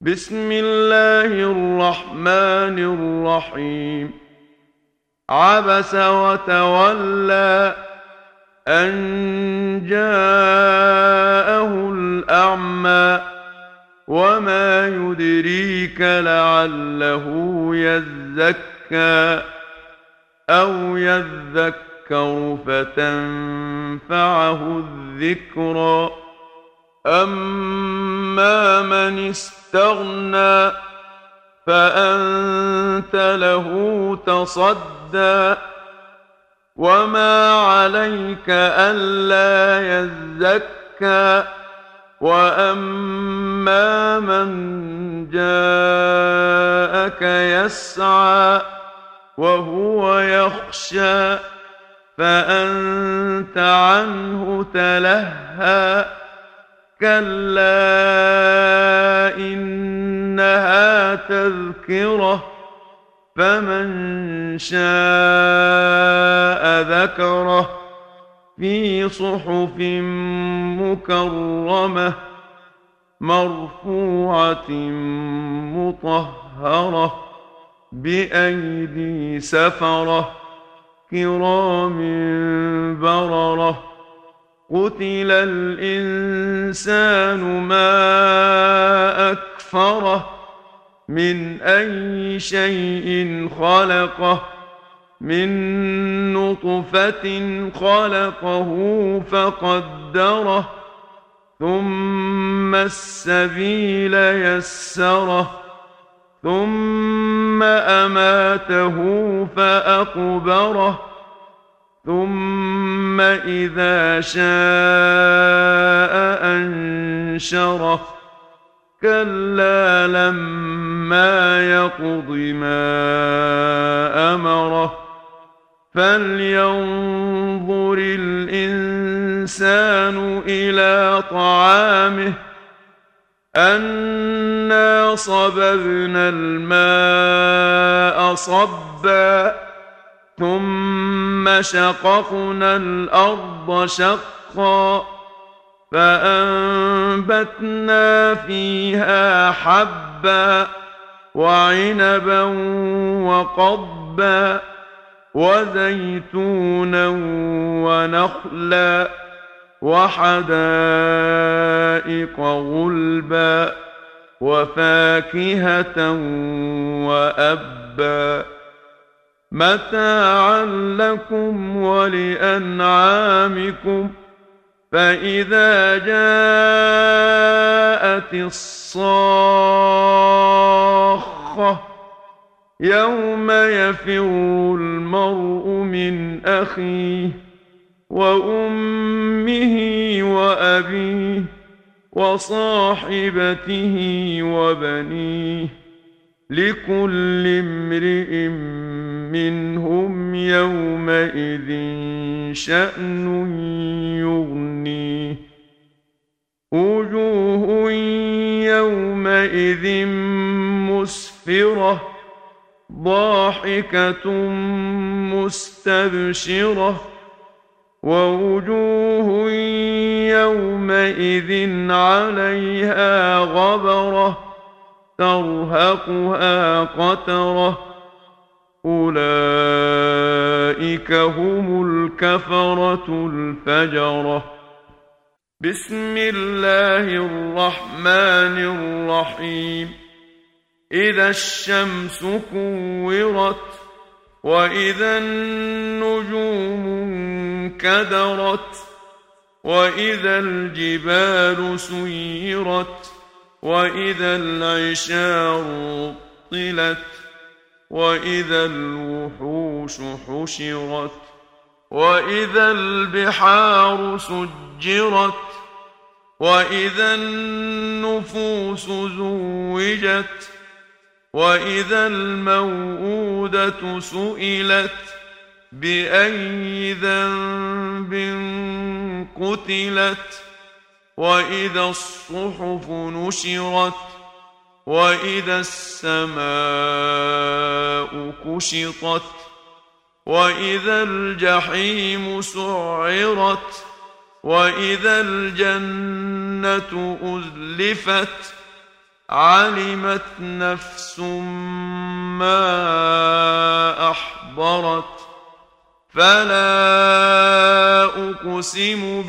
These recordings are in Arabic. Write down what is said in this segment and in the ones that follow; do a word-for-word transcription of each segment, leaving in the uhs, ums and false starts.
بسم الله الرحمن الرحيم. عبس وتولى أن جاءه الأعمى وما يدريك لعله يزكى أو يذكر فتنفعه الذكرى. أما من استغنى فأنت له تصدى وما عليك ألا يزكى. وأما من جاءك يسعى وهو يخشى فأنت عنه تلهى. كلا إنها تذكرة فمن شاء ذكره في صحف مكرمة مرفوعة مطهرة بأيدي سفرة كرام بررة. قتل الإنسان ما أكفره من أي شيء خلقه من نطفة خلقه فقدره ثم السبيل يسره ثم أماته فأقبره ثم إذا شاء أنشره. كلا لما يقض ما أمره. فلينظر الإنسان إلى طعامه أنا صببنا الماء صبا ثم شققنا الأرض شقا فأنبتنا فيها حبا وعنبا وقضبا وزيتونا ونخلا وحدائق غلبا وفاكهة وأبا متاعا لكم ولأنعامكم. فإذا جاءت الصاخة يوم يفر المرء من أخيه وأمه وأبيه وصاحبته وبنيه لكل امرئ منهم يومئذ شأن يغنيه. وجوه يومئذ مسفرة ضاحكة مستبشرة ووجوه يومئذ عليها غبرة ترهقها قترة أولئك هم الكفرة الفجرة. بسم الله الرحمن الرحيم. إذا الشمس كورت وإذا النجوم انكدرت وإذا الجبال سيرت وإذا العشار طلت وإذا الوحوش حشرت وإذا البحار سجرت وإذا النفوس زوجت وإذا الموءودة سئلت بأي ذنب قتلت وإذا الصحف نشرت وإذا السماء كشطت وإذا الجحيم سعرت وإذا الجنة أزلفت علمت نفس ما أحضرت فلا أقسم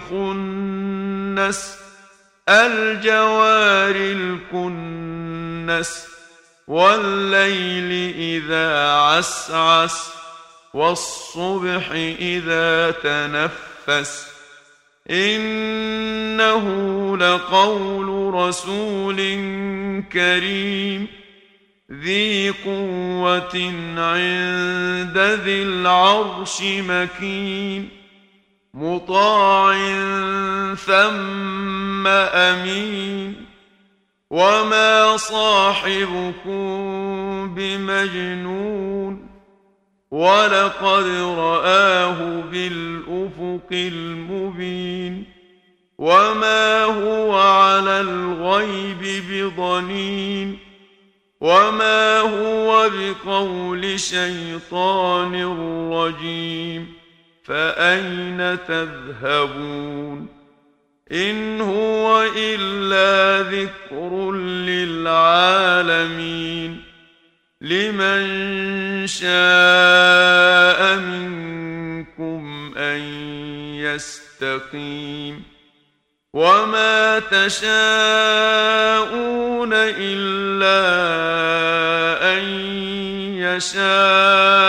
بالخنس الجوار الكنس والليل إذا عسعس والصبح إذا تنفس إنه لقول رسول كريم ذي قوة عند ذي العرش مكين مطاع ثم أمين وما صاحبكم بمجنون ولقد رآه بالأفق المبين وما هو على الغيب بضنين وما هو بقول شيطان رجيم فأين تذهبون إن هو إلا ذكر للعالمين لمن شاء منكم أن يستقيم وما تشاءون إلا أن يشاء